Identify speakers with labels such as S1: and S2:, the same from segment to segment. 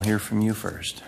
S1: hear from you first.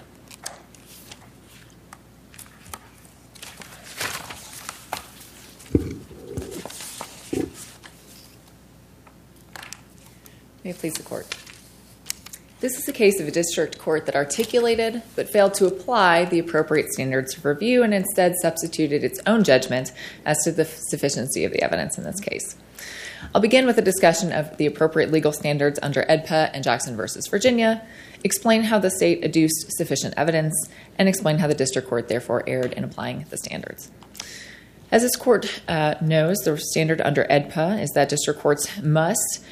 S2: May it please the court. This is a case of a district court that articulated but failed to apply the appropriate standards of review and instead substituted its own judgment as to the sufficiency of the evidence in this case. I'll begin with a discussion of the appropriate legal standards under AEDPA and Jackson v. Virginia, explain how the state adduced sufficient evidence, and explain how the district court therefore erred in applying the standards. As this court knows, the standard under AEDPA is that district courts must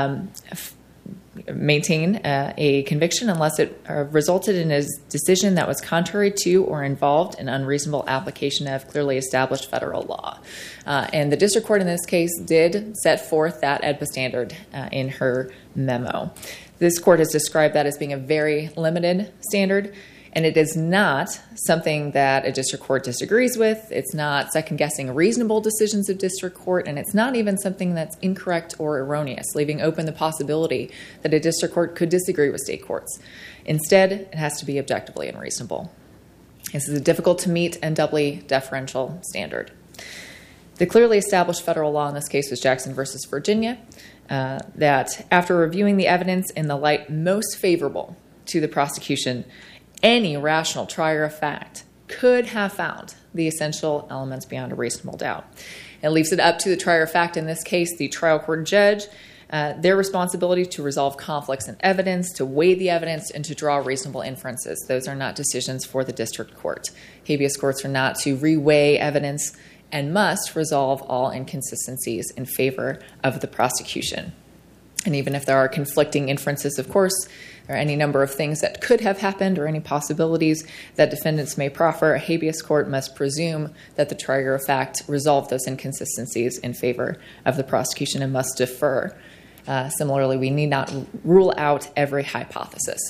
S2: maintain a conviction unless it resulted in a decision that was contrary to or involved in unreasonable application of clearly established federal law. And the district court in this case did set forth that AEDPA standard in her memo. This court has described that as being a very limited standard, and it is not something that a district court disagrees with. It's not second-guessing reasonable decisions of district court, and it's not even something that's incorrect or erroneous, leaving open the possibility that a district court could disagree with state courts. Instead, it has to be objectively unreasonable. This is a difficult-to-meet and doubly deferential standard. The clearly established federal law in this case was Jackson v. Virginia, that after reviewing the evidence in the light most favorable to the prosecution, any rational trier of fact could have found the essential elements beyond a reasonable doubt. It leaves it up to the trier of fact, in this case, the trial court judge, their responsibility to resolve conflicts in evidence, to weigh the evidence, and to draw reasonable inferences. Those are not decisions for the district court. Habeas courts are not to reweigh evidence and must resolve all inconsistencies in favor of the prosecution. And even if there are conflicting inferences, of course, or any number of things that could have happened or any possibilities that defendants may proffer, a habeas court must presume that the trier of fact resolved those inconsistencies in favor of the prosecution and must defer. Similarly, we need not rule out every hypothesis.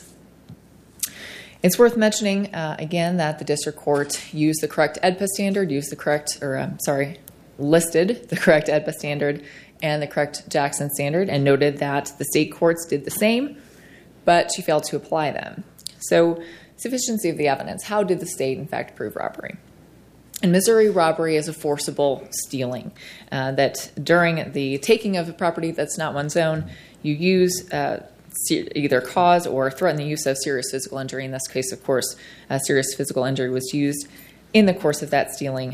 S2: It's worth mentioning, again, that the district court used the correct AEDPA standard, listed the correct AEDPA standard and the correct Jackson standard, and noted that the state courts did the same, but she failed to apply them. So, sufficiency of the evidence. How did the state, in fact, prove robbery? In Missouri, robbery is a forcible stealing, that during the taking of a property that's not one's own, you use either cause or threaten the use of serious physical injury. In this case, of course, serious physical injury was used in the course of that stealing,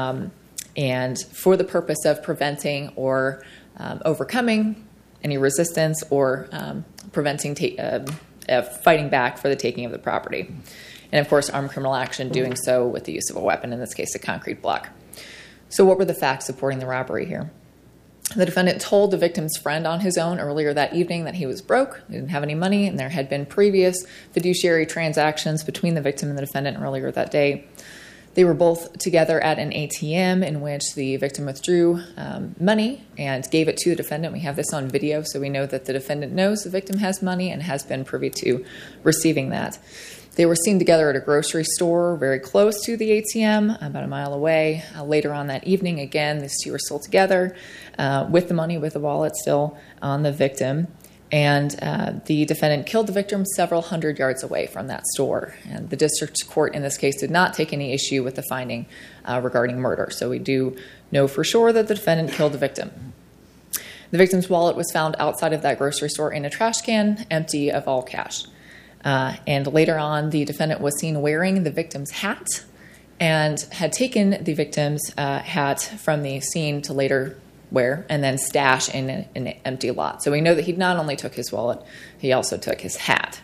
S2: and for the purpose of preventing or overcoming any resistance or preventing fighting back for the taking of the property. And, of course, armed criminal action, doing so with the use of a weapon, in this case, a concrete block. So what were the facts supporting the robbery here? The defendant told the victim's friend on his own earlier that evening that he was broke, he didn't have any money, and there had been previous fiduciary transactions between the victim and the defendant earlier that day. They were both together at an ATM in which the victim withdrew money and gave it to the defendant. We have this on video, so we know that the defendant knows the victim has money and has been privy to receiving that. They were seen together at a grocery store very close to the ATM, about a mile away. Later on that evening, again, these two were still together with the money, with the wallet still on the victim. And the defendant killed the victim several hundred yards away from that store. And the district court in this case did not take any issue with the finding regarding murder. So we do know for sure that the defendant killed the victim. The victim's wallet was found outside of that grocery store in a trash can, empty of all cash. And later on, the defendant was seen wearing the victim's hat and had taken the victim's hat from the scene to later wear and then stash in an empty lot. So we know that he not only took his wallet, he also took his hat.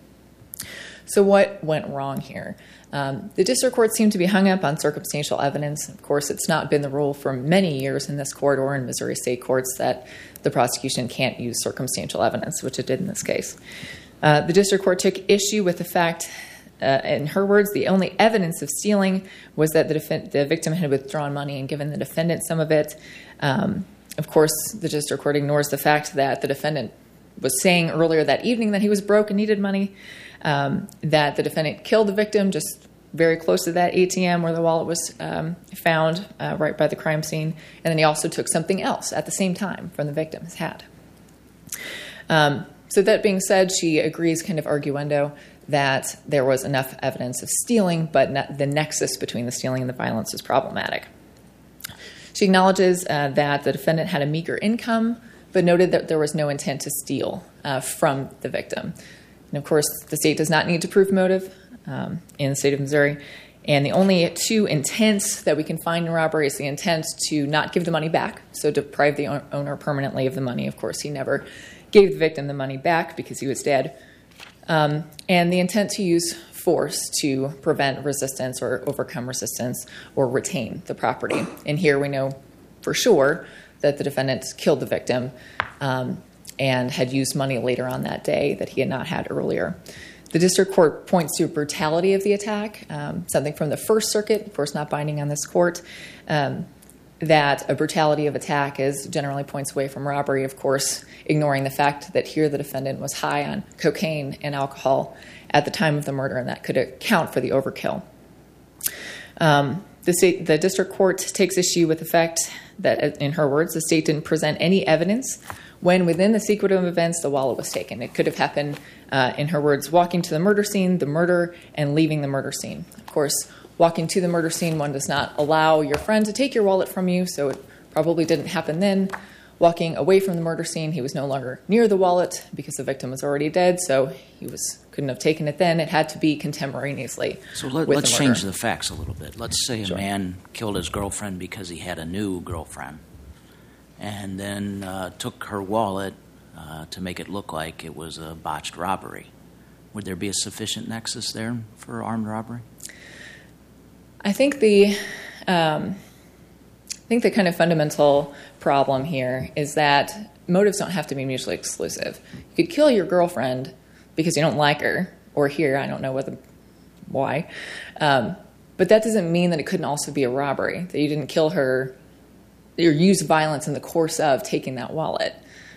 S2: So what went wrong here? The district court seemed to be hung up on circumstantial evidence. Of course, it's not been the rule for many years in this court or in Missouri state courts that the prosecution can't use circumstantial evidence, which it did in this case. The district court took issue with the fact, in her words, the only evidence of stealing was that the victim had withdrawn money and given the defendant some of it. Of course, the district court ignores the fact that the defendant was saying earlier that evening that he was broke and needed money, that the defendant killed the victim just very close to that ATM where the wallet was found, right by the crime scene, and then he also took something else at the same time from the victim, his hat. So that being said, she agrees kind of arguendo that there was enough evidence of stealing, but the nexus between the stealing and the violence is problematic. She acknowledges that the defendant had a meager income, but noted that there was no intent to steal from the victim. And of course, the state does not need to prove motive in the state of Missouri. And the only two intents that we can find in robbery is the intent to not give the money back, so deprive the owner permanently of the money. Of course, he never gave the victim the money back because he was dead. And the intent to use force to prevent resistance or overcome resistance or retain the property. And here we know for sure that the defendant killed the victim and had used money later on that day that he had not had earlier. The district court points to brutality of the attack, something from the First Circuit, of course not binding on this court, that a brutality of attack generally points away from robbery, of course, ignoring the fact that here the defendant was high on cocaine and alcohol at the time of the murder, and that could account for the overkill. The district court takes issue with the fact that, in her words, the state didn't present any evidence when within the sequence of events the wallet was taken. It could have happened, in her words, walking to the murder scene, the murder, and leaving the murder scene. Of course, walking to the murder scene, one does not allow your friend to take your wallet from you, so it probably didn't happen then. Walking away from the murder scene, he was no longer near the wallet because the victim was already dead, so he couldn't have taken it then. It had to be contemporaneously.
S1: So let's change the facts a little bit. Let's say a man killed his girlfriend because he had a new girlfriend, and then took her wallet to make it look like it was a botched robbery. Would there be a sufficient nexus there for armed robbery?
S2: I think the kind of fundamental problem here is that motives don't have to be mutually exclusive. You could kill your girlfriend because you don't like her, or here, I don't know why, but that doesn't mean that it couldn't also be a robbery, that you didn't kill her or use violence in the course of taking that wallet.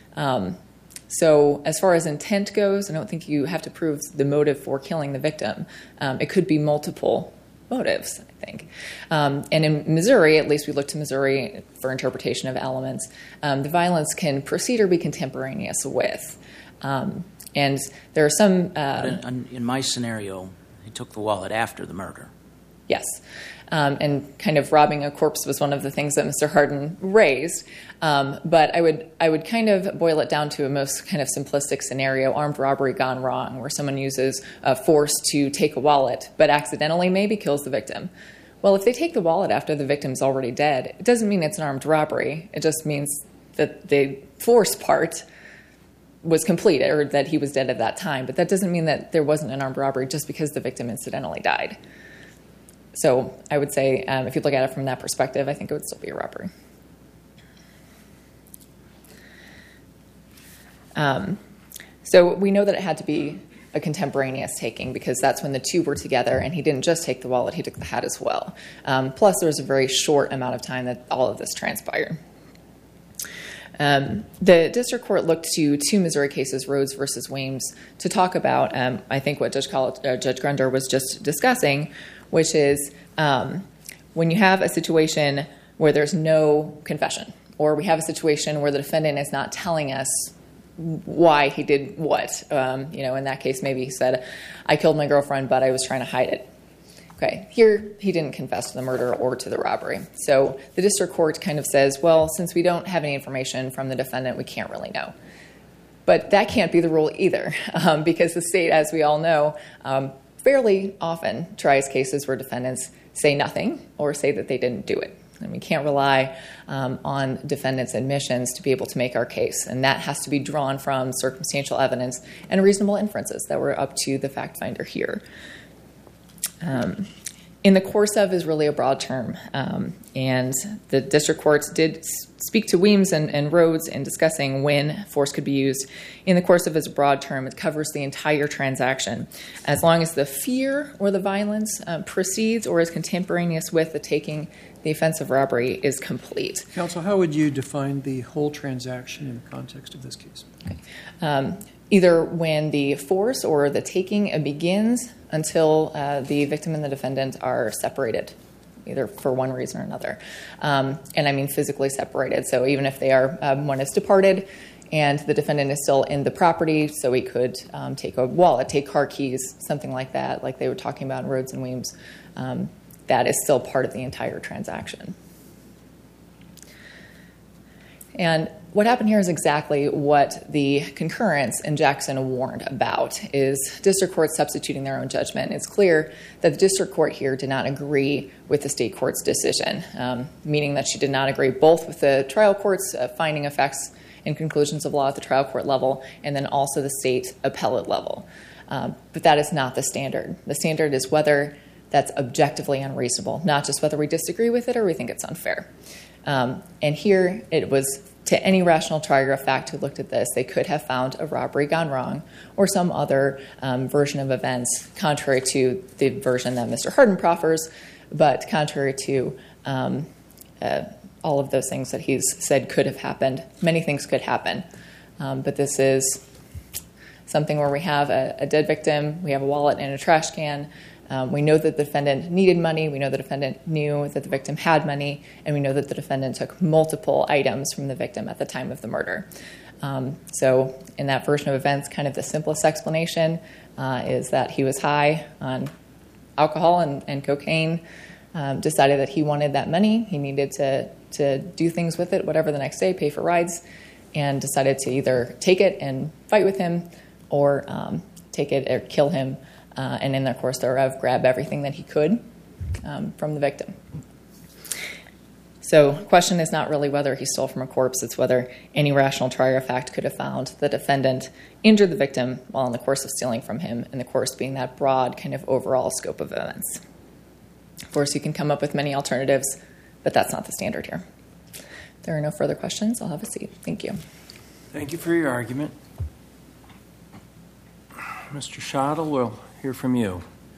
S2: So as far as intent goes, I don't think you have to prove the motive for killing the victim. It could be multiple motives, I think. And in Missouri, at least we look to Missouri for interpretation of elements, the violence can precede or be contemporaneous with. And there are some...
S1: in my scenario, he took the wallet after the murder.
S2: Yes. And kind of robbing a corpse was one of the things that Mr. Hardin raised. But I would kind of boil it down to a most kind of simplistic scenario, armed robbery gone wrong, where someone uses force to take a wallet, but accidentally maybe kills the victim. Well, if they take the wallet after the victim's already dead, it doesn't mean it's an armed robbery. It just means that the force part was completed, or that he was dead at that time. But that doesn't mean that there wasn't an armed robbery just because the victim incidentally died. So I would say, if you look at it from that perspective, I think it would still be a robbery. So we know that it had to be a contemporaneous taking because that's when the two were together, and he didn't just take the wallet, he took the hat as well. Plus, there was a very short amount of time that all of this transpired. The district court looked to two Missouri cases, Rhodes versus Weems, to talk about, I think, what Judge Grunder was just discussing, which is when you have a situation where there's no confession, or we have a situation where the defendant is not telling us why he did what. In that case, maybe he said, I killed my girlfriend, but I was trying to hide it. Okay, here he didn't confess to the murder or to the robbery. So the district court kind of says, well, since we don't have any information from the defendant, we can't really know. But that can't be the rule either, because the state, as we all know, fairly often tries cases where defendants say nothing or say that they didn't do it. And we can't rely on defendants' admissions to be able to make our case. And that has to be drawn from circumstantial evidence and reasonable inferences that were up to the fact finder here. In the course of is really a broad term. And the district courts did speak to Weems and Rhodes in discussing when force could be used. In the course of is a broad term, it covers the entire transaction. As long as the fear or the violence precedes or is contemporaneous with the taking, the offense of robbery is complete.
S3: Counsel, how would you define the whole transaction in the context of this case?
S2: Okay. Either when the force or the taking begins until the victim and the defendant are separated, either for one reason or another. And I mean physically separated. So even if they are, one is departed and the defendant is still in the property, so he could take a wallet, take car keys, something like that, like they were talking about in Rhodes and Weems. That is still part of the entire transaction. And what happened here is exactly what the concurrence in Jackson warned about, is district courts substituting their own judgment. It's clear that the district court here did not agree with the state court's decision, meaning that she did not agree both with the trial court's finding of facts and conclusions of law at the trial court level and then also the state appellate level. But that is not the standard. The standard is whether that's objectively unreasonable, not just whether we disagree with it or we think it's unfair. And here it was to any rational trier of fact who looked at this, they could have found a robbery gone wrong or some other version of events contrary to the version that Mr. Hardin proffers, but contrary to all of those things that he's said could have happened. Many things could happen. But this is something where we have a dead victim, we have a wallet and a trash can. We know that the defendant needed money. We know the defendant knew that the victim had money. And we know that the defendant took multiple items from the victim at the time of the murder. So in that version of events, kind of the simplest explanation is that he was high on alcohol and cocaine, decided that he wanted that money. He needed to do things with it, whatever the next day, pay for rides, and decided to either take it and fight with him or take it or kill him. And in the course thereof, grab everything that he could from the victim. So the question is not really whether he stole from a corpse, it's whether any rational trier of fact could have found the defendant injured the victim while in the course of stealing from him, and the course being that broad kind of overall scope of events. Of course, you can come up with many alternatives, but that's not the standard here. If there are no further questions, I'll have a seat. Thank you.
S4: Thank you for your argument. Mr. Schottel, we'll hear from you.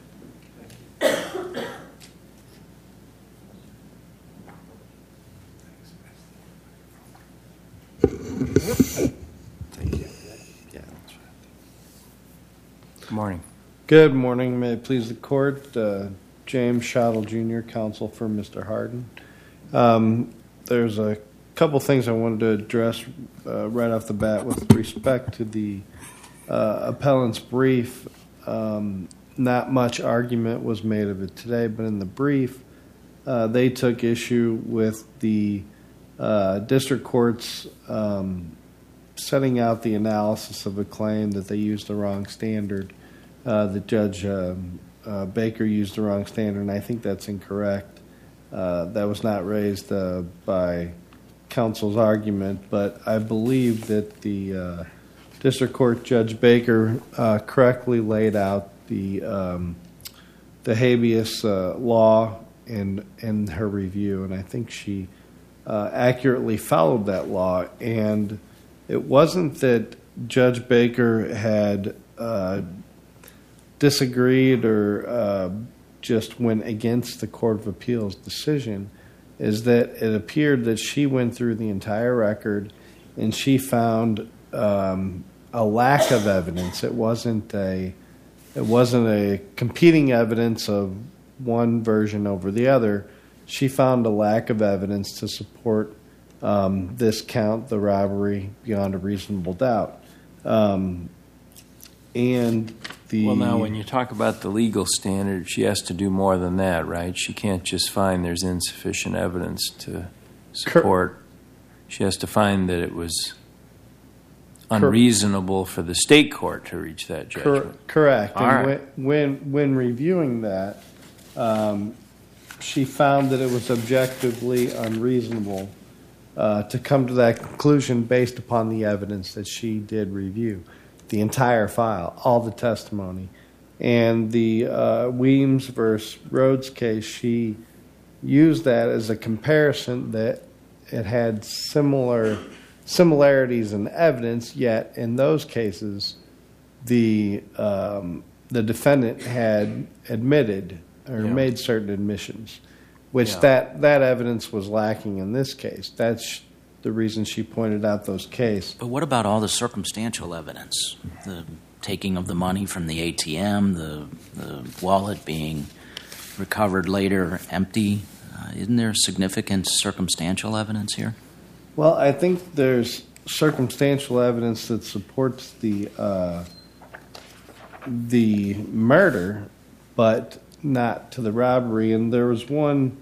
S5: Thank you. Yeah, that's right.
S4: Good morning.
S5: Good morning. May it please the court. James Schottel, Jr., counsel for Mr. Hardin. There's a couple things I wanted to address right off the bat with respect to the appellant's brief. Not much argument was made of it today, but in the brief, they took issue with the district court's setting out the analysis of a claim that they used the wrong standard. The Judge Baker used the wrong standard, and I think that's incorrect. That was not raised by counsel's argument, but I believe that the District Court Judge Baker correctly laid out the habeas law in her review, and I think she accurately followed that law. And it wasn't that Judge Baker had disagreed or just went against the Court of Appeals decision, is that it appeared that she went through the entire record and she found a lack of evidence. It wasn't a competing evidence of one version over the other. She found a lack of evidence to support this count, the robbery, beyond a reasonable doubt. Well,
S4: now, when you talk about the legal standard, she has to do more than that, right? She can't just find there's insufficient evidence to support. She has to find that it was unreasonable for the state court to reach that judgment.
S5: Correct.
S4: All
S5: and
S4: right.
S5: when reviewing that, she found that it was objectively unreasonable to come to that conclusion based upon the evidence that she did review, the entire file, all the testimony. And the Weems versus Rhodes case, she used that as a comparison that it had similarities in evidence, yet in those cases, the defendant had admitted or made certain admissions, which that evidence was lacking in this case. That's the reason she pointed out those cases.
S1: But what about all the circumstantial evidence? The taking of the money from the ATM, the wallet being recovered later empty. Isn't there significant circumstantial evidence here?
S5: Well, I think there's circumstantial evidence that supports the murder, but not to the robbery. And there was one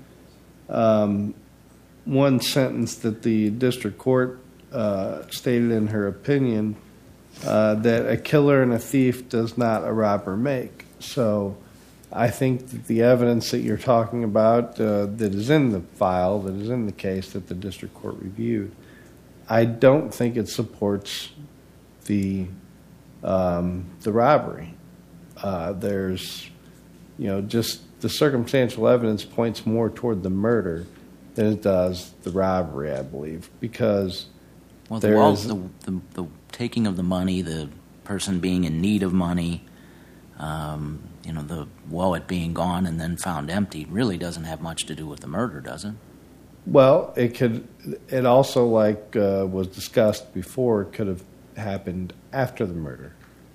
S5: sentence that the district court stated in her opinion that a killer and a thief does not a robber make. So I think that the evidence that you're talking about that is in the file, that is in the case that the district court reviewed, I don't think it supports the robbery. There's, just the circumstantial evidence points more toward the murder than it does the robbery, I believe, because
S1: the taking of the money, the person being in need of money, the wallet being gone and then found empty really doesn't have much to do with the murder, does it?
S5: Well, it could. It also, like was discussed before, could have happened after the murder.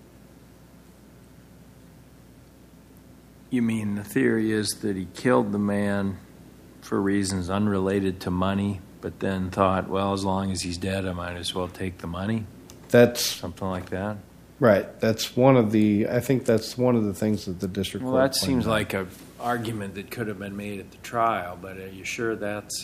S4: You mean the theory is that he killed the man for reasons unrelated to money, but then thought, well, as long as he's dead, I might as well take the money?
S5: That's
S4: something like that?
S5: Right. That's I think that's one of the things that the district court
S4: that seems
S5: out.
S4: like an argument that could have been made at the trial, but are you sure that's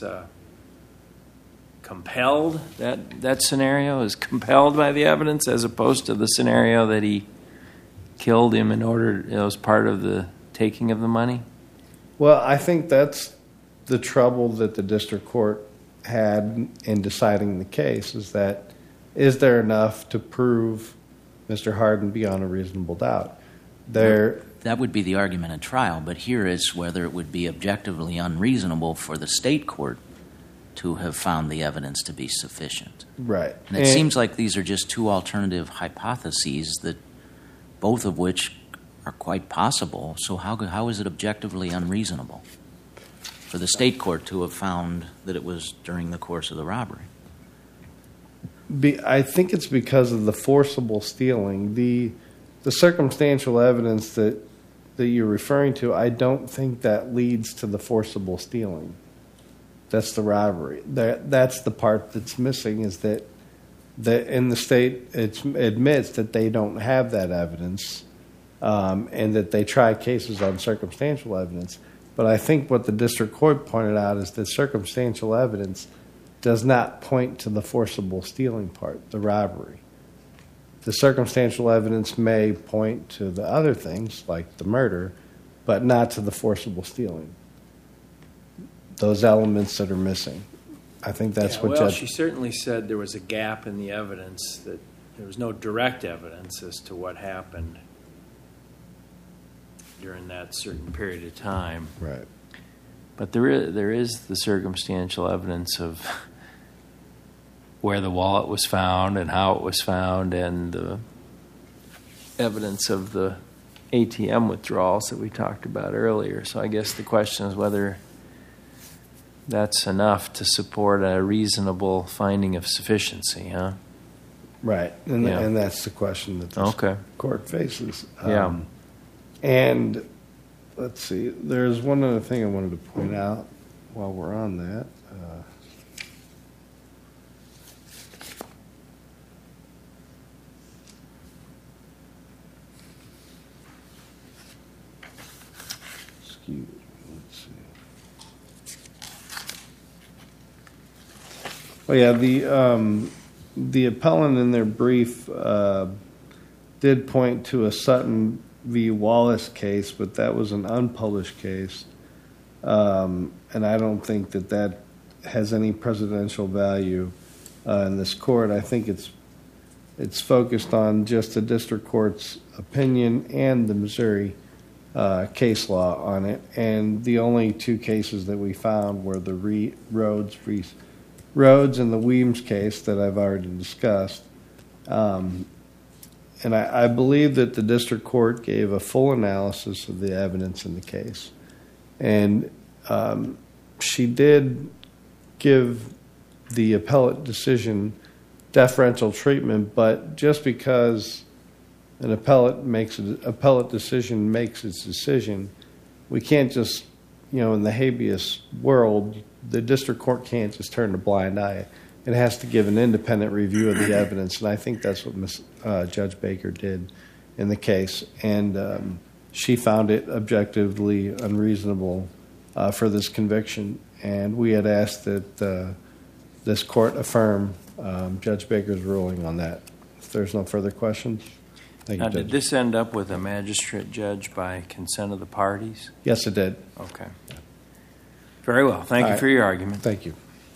S4: compelled? That scenario is compelled by the evidence as opposed to the scenario that he killed him in order, it was part of the taking of the money?
S5: Well, I think that's the trouble that the district court had in deciding the case, is there enough to prove Mr. Hardin beyond a reasonable doubt?
S1: That would be the argument at trial, but here is whether it would be objectively unreasonable for the state court to have found the evidence to be sufficient.
S5: Right.
S1: And it seems like these are just two alternative hypotheses, that both of which are quite possible. So how is it objectively unreasonable for the state court to have found that it was during the course of the robbery?
S5: I think it's because of the forcible stealing. The circumstantial evidence that you're referring to, I don't think that leads to the forcible stealing. That's the robbery. That's the part that's missing, is that in the state it admits that they don't have that evidence, and that they try cases on circumstantial evidence. But I think what the district court pointed out is that circumstantial evidence does not point to the forcible stealing part, the robbery. The circumstantial evidence may point to the other things, like the murder, but not to the forcible stealing. Those elements that are missing. I think that's what Judge...
S4: She certainly said there was a gap in the evidence, that there was no direct evidence as to what happened during that certain period of time.
S5: Right.
S4: But there is the circumstantial evidence of where the wallet was found and how it was found, and the evidence of the ATM withdrawals that we talked about earlier. So I guess the question is whether that's enough to support a reasonable finding of sufficiency, huh?
S5: Right. And that's the question that the court faces. And let's see, there's one other thing I wanted to point out while we're on that. Excuse me, let's see. Oh yeah, the appellant in their brief did point to a Sutton v. Wallace case, but that was an unpublished case, and I don't think that has any presidential value in this court. I think it's focused on just the district court's opinion and the Missouri case law on it, and the only two cases that we found were the Rhodes and the Weems case that I've already discussed. And I believe that the district court gave a full analysis of the evidence in the case. And she did give the appellate decision deferential treatment, but just because an appellate decision makes its decision, we can't just, in the habeas world, the district court can't just turn a blind eye it has to give an independent review of the evidence, and I think that's what Judge Baker did in the case. And she found it objectively unreasonable for this conviction, and we had asked that this court affirm Judge Baker's ruling on that. If there's no further questions, thank you,
S4: Now,
S5: Judge.
S4: did this end up with a magistrate judge by consent of the parties?
S5: Yes, it did.
S4: Okay. Very well. Thank
S5: All
S4: you
S5: right.
S4: for your argument.
S5: Thank you.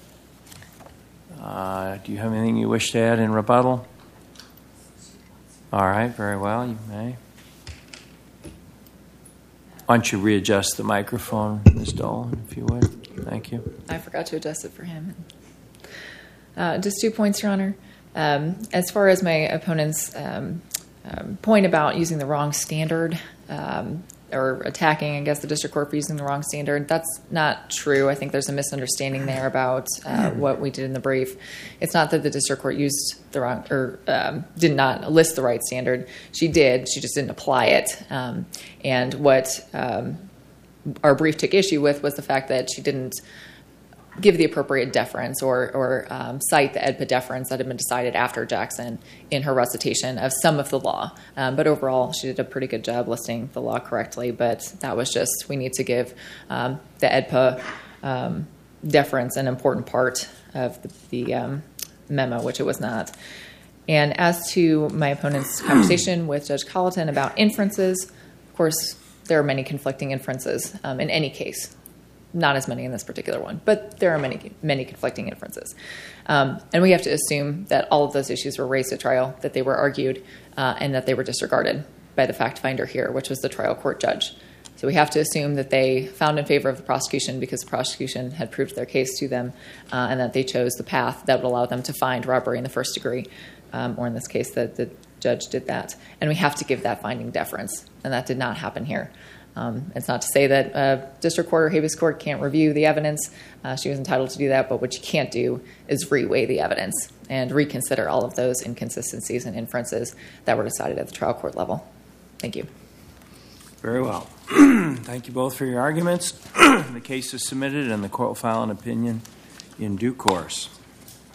S4: Do you have anything you wish to add in rebuttal? All right, very well, you may. Why don't you readjust the microphone, Ms. Dolan, if you would? Thank you.
S2: I forgot to adjust it for him. Just 2 points, Your Honor. As far as my opponent's point about using the wrong standard or attacking, I guess, the district court for using the wrong standard, that's not true. I think there's a misunderstanding there about what we did in the brief. It's not that the district court used the wrong or did not list the right standard. She did. She just didn't apply it. And what our brief took issue with was the fact that she didn't give the appropriate deference or cite the EDPA deference that had been decided after Jackson in her recitation of some of the law. But overall, she did a pretty good job listing the law correctly. But that was just, we need to give the EDPA deference an important part of the memo, which it was not. And as to my opponent's conversation with Judge Colleton about inferences, of course, there are many conflicting inferences in any case. Not as many in this particular one, but there are many conflicting inferences. And we have to assume that all of those issues were raised at trial, that they were argued, and that they were disregarded by the fact finder here, which was the trial court judge. So we have to assume that they found in favor of the prosecution because the prosecution had proved their case to them, and that they chose the path that would allow them to find robbery in the first degree, or in this case, that the judge did that. And we have to give that finding deference, and that did not happen here. It's not to say that district court or habeas court can't review the evidence. She was entitled to do that, but what you can't do is reweigh the evidence and reconsider all of those inconsistencies and inferences that were decided at the trial court level. Thank you.
S4: Very well. Thank you both for your arguments. The case is submitted, and the court will file an opinion in due course.